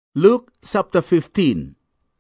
Luke chapter 15.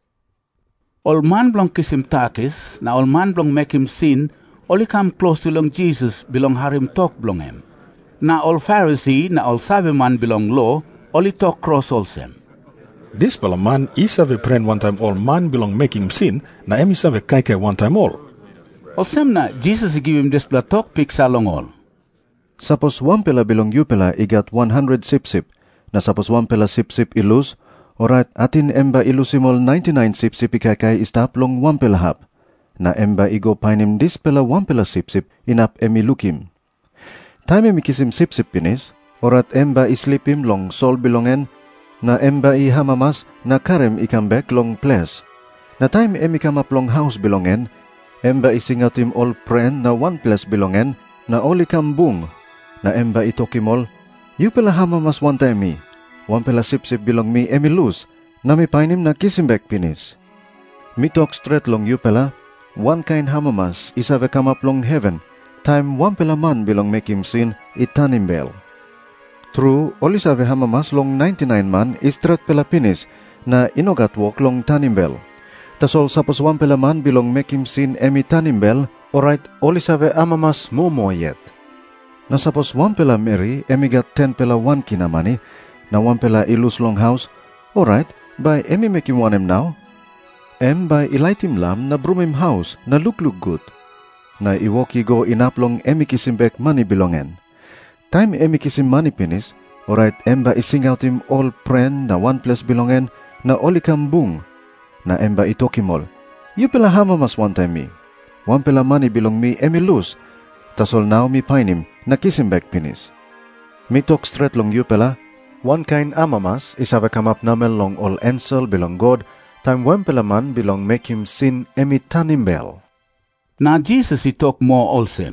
All man blong kisim takis, na all man blong make him sin, only come close to long Jesus belong harim talk blong him. Na all Pharisee, na all savvy man belong law, only talk cross also. This pala man isa ve pren one time all man belong make him sin, na emisa ve kaikai one time all. Also na Jesus give him this bla talk picks along all. Sapos one pela belong you pela igat 100 sip-sip, na sapos one pela sip-sip ilus, orat atin emba ilusimol 99 sip-sip ikakay istap long one pela hap, na emba igo painim dis pela one pela sip-sip inap emi lukim. Time emi kisim sip-sip pinis, orat emba islipim long sol bilongen, na emba ihamamas na karem ikambek long ples. Na time emi kamap long house bilongen, emba isingatim all pren na one ples bilongen, na oli kambung, na emba itokimol, yu pela hamamas one time mi, one pela sip-sip bilong mi emi lose, na mi painim na kisimbek pinis. Mi talk straight long yu pela, one kind hamamas isa ve come up long heaven, time one pela man bilong make him sin itanimbel. True, oli sa ve hamamas long 99 man istret pela pinis, na inogat walk long tanimbel. Tasol sapos one pela man bilong make him sin emi tanimbel, alright, oli sa ve amamas momo yet. Na sapos one pela Mary emigat 10 pela one kinamani, na one pela ilus long house, alright, by emi make him one em now. By ilaitim lam na brumim house na look good. Na iwoki go inaplong emi kisimbek money bilongen. Time emi kisim money pinis, alright, by isingautim all pren na one place bilongen na oli kambung. Na by itokimol, yu pela hamamas one time mi. One pela money bilong mi emi lose. Tasol now mi painim na kisimbek pinis. Mi talk straight long yu pela, one kind amamas is have come up namel long all ensel belong God, time one pela man belong make him sin emi tanimbel. Na Jesus he talk more also.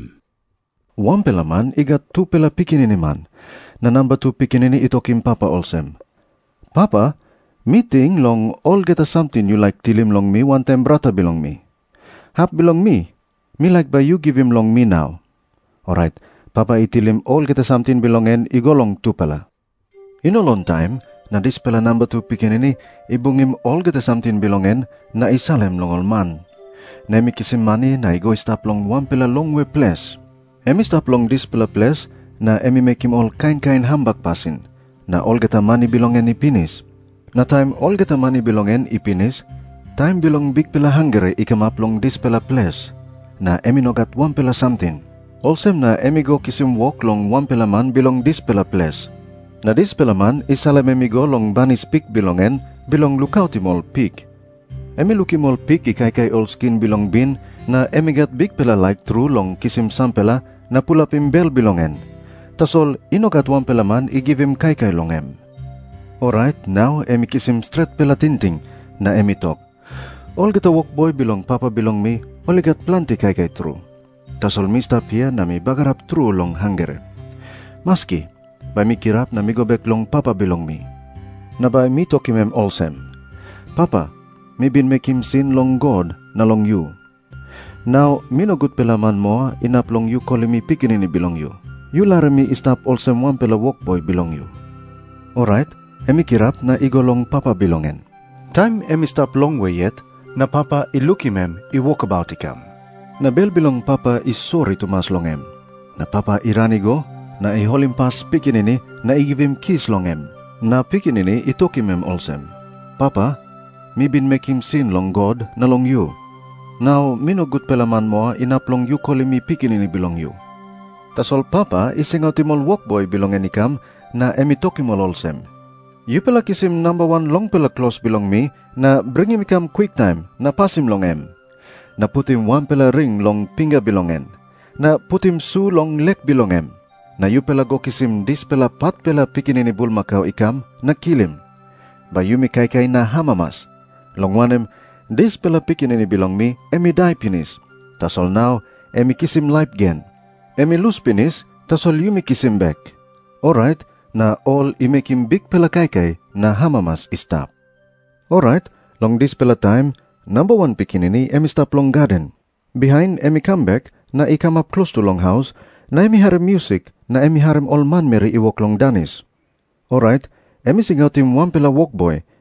One pela man igat two pela pikinini man, na number two pikinini itokim papa also. Papa, meeting long all get a something you like tilim long me one time brata belong me. Hap belong me like by you give him long me now. Alright, papa itilim all get a something belongen igolong two pela. In a long time, na dis pela number two pikinini, ibungim all get a something belongen na isalem long all man. Na emi kisim mani na igo stop long one pela long way place. Emi stop long dis pela place, na emi make him all kind hambak pasin. Na all get a money belongen ipinis. Na time all get a money belongen ipinis, time belong big pela hungry ikamap long dis pela place. Na emi no got one pela something. Also na emi go kisim walk long one pela man belong dis pela place. Na dis pela man isalam emi go long banis pig bilongen belong lukautimol pig. Emi lukimol pig ikay all skin bilong bin na emi got big pela like true long kisim sampela na pulapim bel bilongen. Tasol inogat one pela man i-give him kay longem. Alright, now emi kisim straight pela tinting na emi talk. All get a walk boy belong papa belong me, all got plenty kay true. Tasol mi stop here na mi bagarap true long hunger. Maski, by mi kirap na mi gobek long papa belong mi. Na by mi tokimem olsem. Papa, mi bin make him sin long God na long you. Now, mi no good pela man mo inap long you calling me pikinini belong you. You lare mi istap olsem one pela walk boy belong you. Alright, emi kirap na igo long papa belongen. Time emi stop long way yet, na papa ilukimem i-walk about ikam. Na bel bilong papa is sorry to mas longem. Na papa iranigo, na iholim pas pikinini na i-give him kiss longem. Na pikinini itokimem olsem. Papa, mi bin make him sin long God na long you. Now, mi no good pela man mo inap long you calling me pikinini belong you. Tasol papa isingautimol walk boy bilongen ikam na emi tokimol olsem. You pela kisim number one long pela close belong me na bring him ikam quick time na pasim longem. Na putim one pela ring long pinga bilongen. Na putim su long leg bilongem. Na yu pela go kisim dis pela pat pela pikinini bulmakaw ikam na kilim. Bayumi kay na hamamas. Long wanem, dis pela pikinini bilong mi emi die pinis. Tasol now, emi kisim life gen. Emi lose pinis, tasol yumi kisim back. Alright, na all i make him big pela kay na hamamas istap. Alright, long dis pela time, number one pikinini emi stop long garden. Behind emi come back na i come up close to long house na emi harem music na emi harem all man meri i walk long danis. Alright, emi singautim one pela walk boy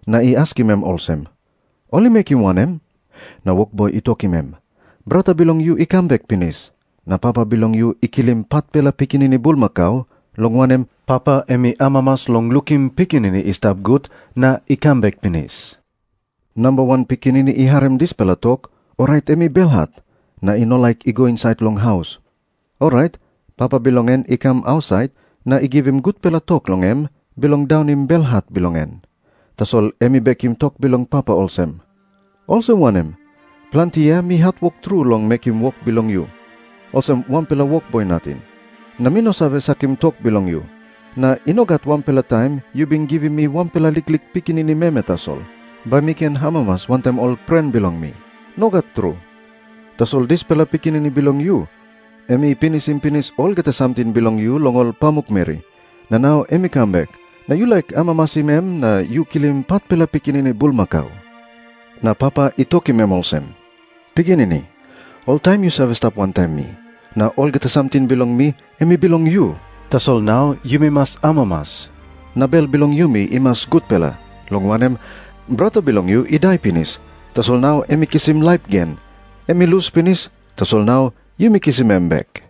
Na i-aski mem olsem, oli mekim wanem? Na wokboy itoki mem, brata bilong yu ikambek pinis. Na papa bilong yu ikilim patpela pikinini bulmakau, long wanem, papa emi amamas long lukim pikinini istab gut na ikambek pinis. Number 1 pikinini iharem dispela tok, alright emi belhat, na ino like igo inside long house. Alright, papa bilongen ikam outside, na i-give him good pela tok long em, bilong down him belhat bilongen. Tasol emi bekim tok bilong papa olsem. Also wanem, plantia mi hat walk through long make him walk bilong you. Also one pela walk boy natin. Na mino save sakim tok bilong you. Na inogat one pela time, you been giving me one pela liklik pikinini meme tasol. By miken hamamas one time all friend belong me. Nogat true. Tasol dis pela pikinini bilong you. Emi pinis all geta something bilong you long all pamuk meri. Na now emi come back. Na you like amamasi mem na you kilim pat pela pikinini bulmakau. Na papa itoki mem olsem. Pikinini, all time you save stop one time me. Na all geta something belong me, emi belong you. Tasol now you me mas amamas. Na bel belong you me imas good pela. Long wanem, brother belong you idai pinis. Tasol now emi kisim life gen. Emi lose pinis. Tasol now you me kisim em back.